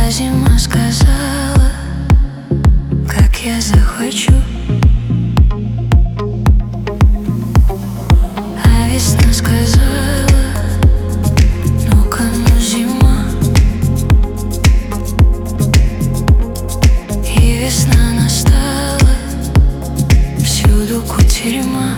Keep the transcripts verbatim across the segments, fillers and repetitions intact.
А зима сказала, как я захочу, а весна сказала: ну-ка, ну, зима. И весна настала, всюду кутерьма.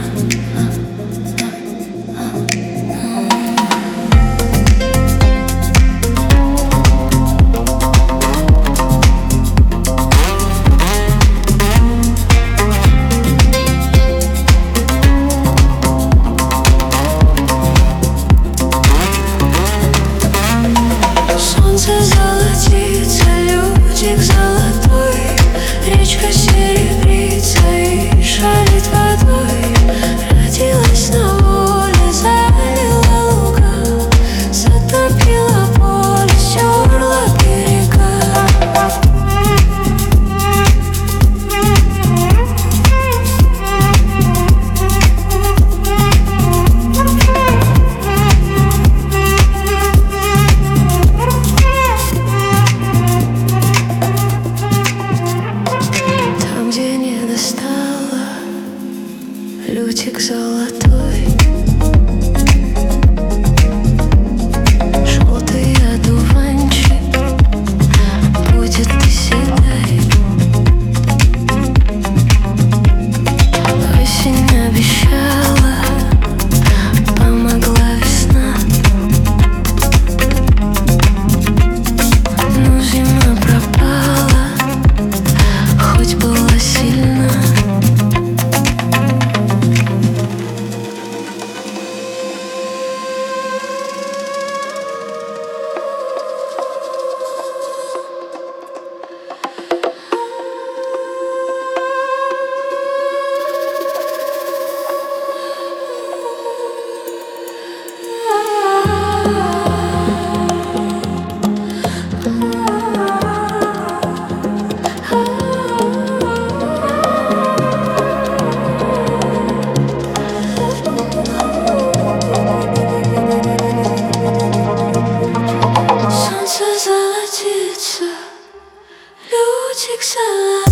Солнце золотится, лютик золотой, речка серебрится и шалит водой. Родилась на воле, залила луга, затопила поле, стерла берега. Лютик золотой, желтый одуванчик, будет ты седай. Осень обещала, помогла весна, но зима пропала, хоть была сильна. Солнце золотится, лютик золотится.